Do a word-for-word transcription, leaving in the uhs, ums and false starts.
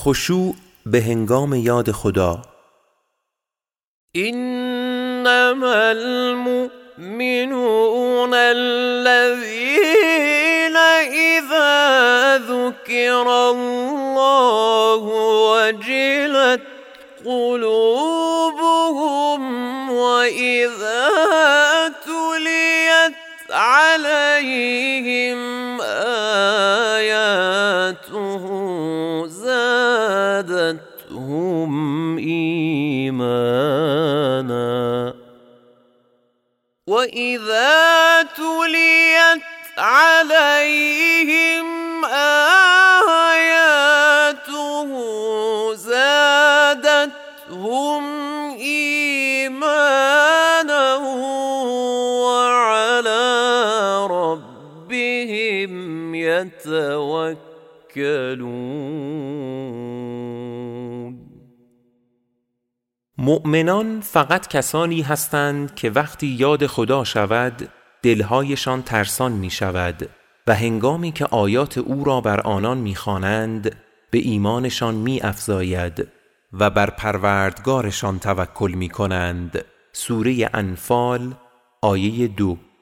خشوع به هنگام یاد خدا. انما المؤمنون الذين اذا ذكر الله وجلت قلوبهم واذا تليت عليهم آياته زادتهم إيمانا وإذا تليت عليهم آياته زادتهم إيمانا وعلى ربهم يتوكلون. مؤمنان فقط کسانی هستند که وقتی یاد خدا شود دلهایشان ترسان می شود و هنگامی که آیات او را بر آنان می خوانند به ایمانشان می افزاید و بر پروردگارشان توکل می کنند. سوره انفال آیه دو.